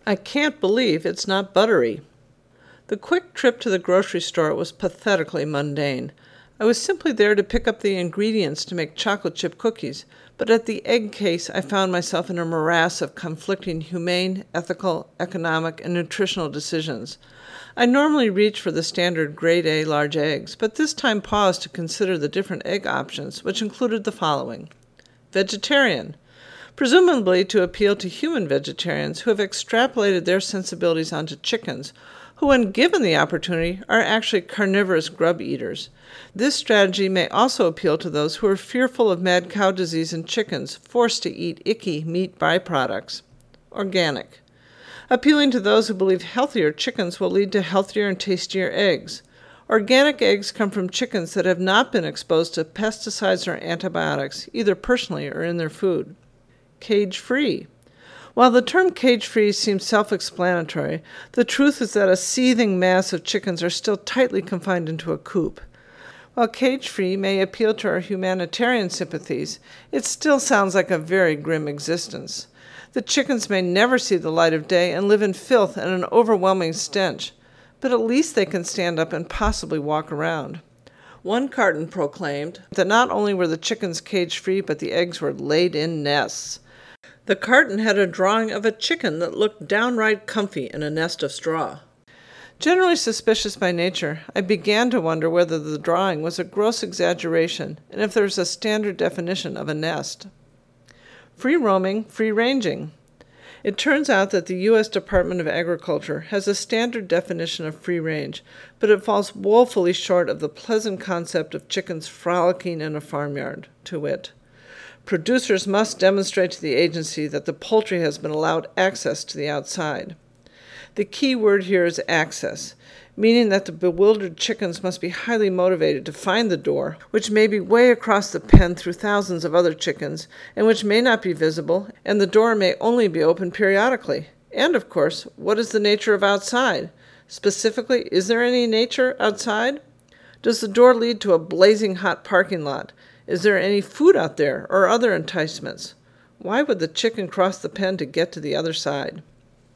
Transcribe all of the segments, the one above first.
I can't believe it's not buttery. The quick trip to the grocery store was pathetically mundane. I was simply there to pick up the ingredients to make chocolate chip cookies, but at the egg case I found myself in a morass of conflicting humane, ethical, economic, and nutritional decisions. I normally reach for the standard grade A large eggs, but this time paused to consider the different egg options, which included the following. Vegetarian, presumably to appeal to human vegetarians who have extrapolated their sensibilities onto chickens, who, when given the opportunity, are actually carnivorous grub eaters. This strategy may also appeal to those who are fearful of mad cow disease in chickens, forced to eat icky meat byproducts. Organic, appealing to those who believe healthier chickens will lead to healthier and tastier eggs. Organic eggs come from chickens that have not been exposed to pesticides or antibiotics, either personally or in their food. Cage-free. While the term cage-free seems self-explanatory, the truth is that a seething mass of chickens are still tightly confined into a coop. While cage-free may appeal to our humanitarian sympathies, it still sounds like a very grim existence. The chickens may never see the light of day and live in filth and an overwhelming stench, but at least they can stand up and possibly walk around. One carton proclaimed that not only were the chickens cage-free, but the eggs were laid in nests. The carton had a drawing of a chicken that looked downright comfy in a nest of straw. Generally suspicious by nature, I began to wonder whether the drawing was a gross exaggeration and if there was a standard definition of a nest. Free-roaming, free-ranging. It turns out that the U.S. Department of Agriculture has a standard definition of free range, but it falls woefully short of the pleasant concept of chickens frolicking in a farmyard, to wit. Producers must demonstrate to the agency that the poultry has been allowed access to the outside. The key word here is access, meaning that the bewildered chickens must be highly motivated to find the door, which may be way across the pen through thousands of other chickens, and which may not be visible, and the door may only be opened periodically. And, of course, what is the nature of outside? Specifically, is there any nature outside? Does the door lead to a blazing hot parking lot? Is there any food out there, or other enticements? Why would the chicken cross the pen to get to the other side?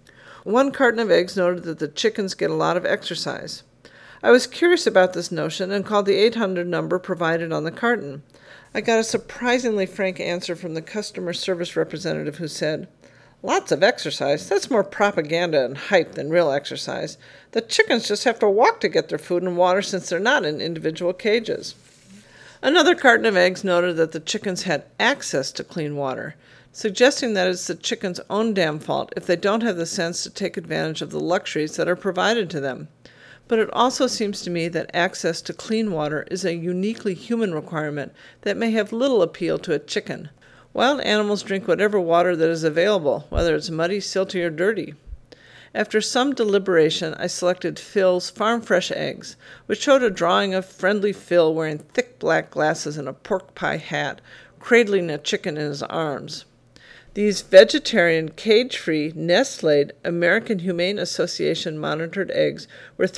One carton of eggs noted that the chickens get a lot of exercise. I was curious about this notion and called the 800 number provided on the carton. I got a surprisingly frank answer from the customer service representative who said, "Lots of exercise? That's more propaganda and hype than real exercise. The chickens just have to walk to get their food and water since they're not in individual cages." Another carton of eggs noted that the chickens had access to clean water, suggesting that it's the chickens' own damn fault if they don't have the sense to take advantage of the luxuries that are provided to them. But it also seems to me that access to clean water is a uniquely human requirement that may have little appeal to a chicken. Wild animals drink whatever water that is available, whether it's muddy, silty, or dirty. After some deliberation, I selected Phil's Farm Fresh eggs, which showed a drawing of friendly Phil wearing thick black glasses and a pork pie hat, cradling a chicken in his arms. These vegetarian, cage-free, nest-laid, American Humane Association monitored eggs were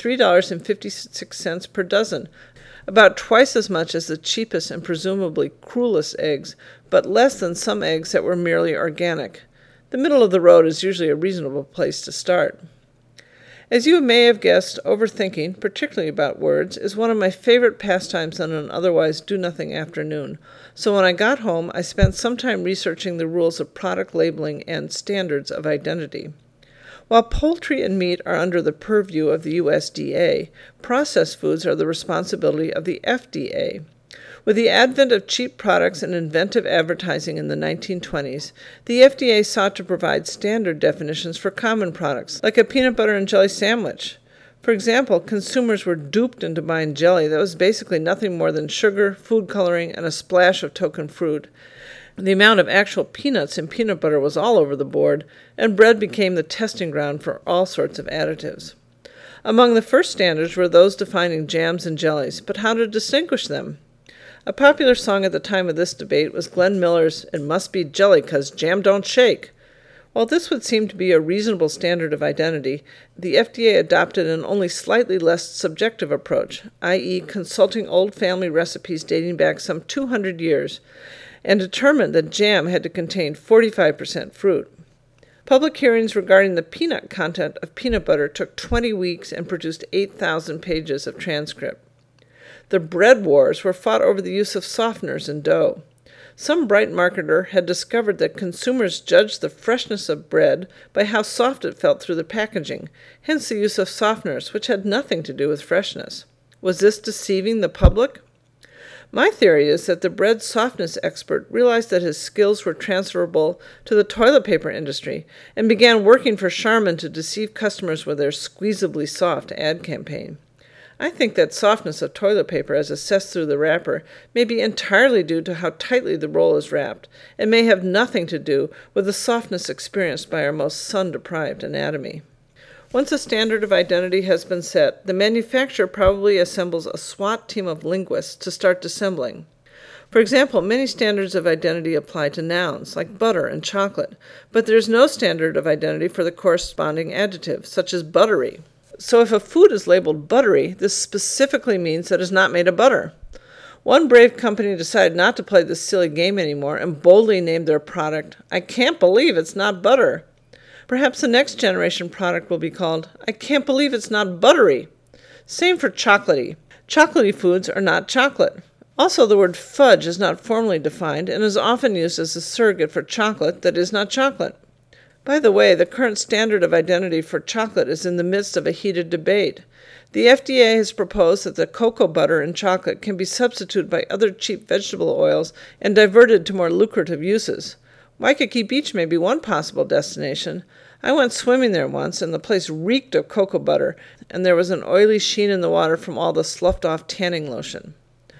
$3.56 per dozen, about twice as much as the cheapest and presumably cruelest eggs, but less than some eggs that were merely organic. The middle of the road is usually a reasonable place to start. As you may have guessed, overthinking, particularly about words, is one of my favorite pastimes on an otherwise do-nothing afternoon. So when I got home, I spent some time researching the rules of product labeling and standards of identity. While poultry and meat are under the purview of the USDA, processed foods are the responsibility of the FDA. With the advent of cheap products and inventive advertising in the 1920s, the FDA sought to provide standard definitions for common products, like a peanut butter and jelly sandwich. For example, consumers were duped into buying jelly that was basically nothing more than sugar, food coloring, and a splash of token fruit. The amount of actual peanuts in peanut butter was all over the board, and bread became the testing ground for all sorts of additives. Among the first standards were those defining jams and jellies, but how to distinguish them? A popular song at the time of this debate was Glenn Miller's "It Must Be Jelly 'Cause Jam Don't Shake." While this would seem to be a reasonable standard of identity, the FDA adopted an only slightly less subjective approach, i.e. consulting old family recipes dating back some 200 years, and determined that jam had to contain 45% fruit. Public hearings regarding the peanut content of peanut butter took 20 weeks and produced 8,000 pages of transcript. The bread wars were fought over the use of softeners in dough. Some bright marketer had discovered that consumers judged the freshness of bread by how soft it felt through the packaging, hence the use of softeners, which had nothing to do with freshness. Was this deceiving the public? My theory is that the bread softness expert realized that his skills were transferable to the toilet paper industry and began working for Charmin to deceive customers with their squeezably soft ad campaign. I think that softness of toilet paper as assessed through the wrapper may be entirely due to how tightly the roll is wrapped, and may have nothing to do with the softness experienced by our most sun-deprived anatomy. Once a standard of identity has been set, the manufacturer probably assembles a SWAT team of linguists to start dissembling. For example, many standards of identity apply to nouns, like butter and chocolate, but there is no standard of identity for the corresponding adjective, such as buttery. So if a food is labeled buttery, this specifically means that it is not made of butter. One brave company decided not to play this silly game anymore and boldly named their product, "I can't believe it's not butter." Perhaps the next generation product will be called, "I can't believe it's not buttery." Same for chocolatey. Chocolatey foods are not chocolate. Also, the word fudge is not formally defined and is often used as a surrogate for chocolate that is not chocolate. By the way, the current standard of identity for chocolate is in the midst of a heated debate. The FDA has proposed that the cocoa butter in chocolate can be substituted by other cheap vegetable oils and diverted to more lucrative uses. Waikiki Beach may be one possible destination. I went swimming there once, and the place reeked of cocoa butter, and there was an oily sheen in the water from all the sloughed-off tanning lotion.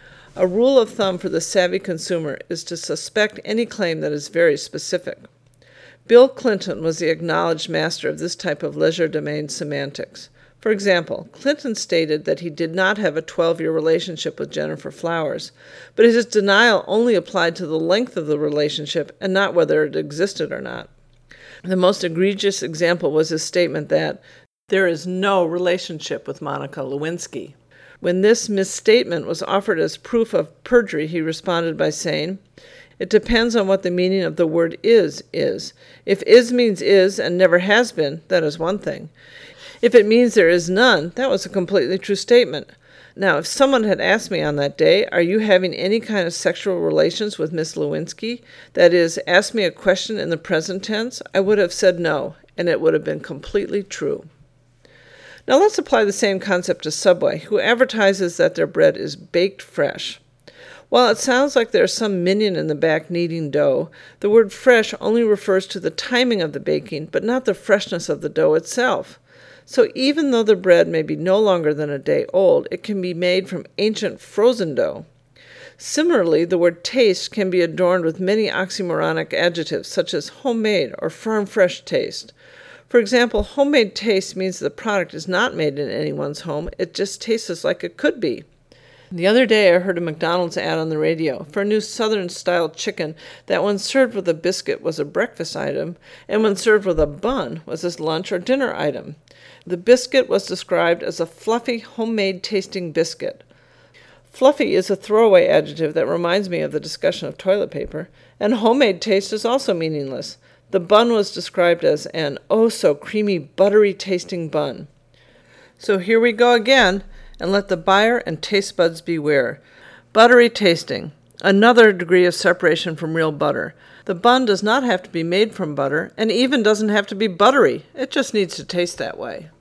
A rule of thumb for the savvy consumer is to suspect any claim that is very specific. Bill Clinton was the acknowledged master of this type of legerdemain semantics. For example, Clinton stated that he did not have a 12-year relationship with Jennifer Flowers, but his denial only applied to the length of the relationship and not whether it existed or not. The most egregious example was his statement that there is no relationship with Monica Lewinsky. When this misstatement was offered as proof of perjury, he responded by saying, "It depends on what the meaning of the word is. If is means is and never has been, that is one thing. If it means there is none, that was a completely true statement. Now, if someone had asked me on that day, 'Are you having any kind of sexual relations with Miss Lewinsky?' that is, asked me a question in the present tense, I would have said no, and it would have been completely true." Now let's apply the same concept to Subway, who advertises that their bread is baked fresh. While it sounds like there's some minion in the back kneading dough, the word fresh only refers to the timing of the baking, but not the freshness of the dough itself. So even though the bread may be no longer than a day old, it can be made from ancient frozen dough. Similarly, the word taste can be adorned with many oxymoronic adjectives, such as homemade or farm fresh taste. For example, homemade taste means the product is not made in anyone's home, it just tastes like it could be. The other day I heard a McDonald's ad on the radio for a new Southern-style chicken that when served with a biscuit was a breakfast item, and when served with a bun was a lunch or dinner item. The biscuit was described as a fluffy, homemade-tasting biscuit. Fluffy is a throwaway adjective that reminds me of the discussion of toilet paper, and homemade taste is also meaningless. The bun was described as an oh-so-creamy, buttery-tasting bun. So here we go again, and let the buyer and taste buds beware. Buttery tasting, another degree of separation from real butter. The bun does not have to be made from butter, and even doesn't have to be buttery. It just needs to taste that way.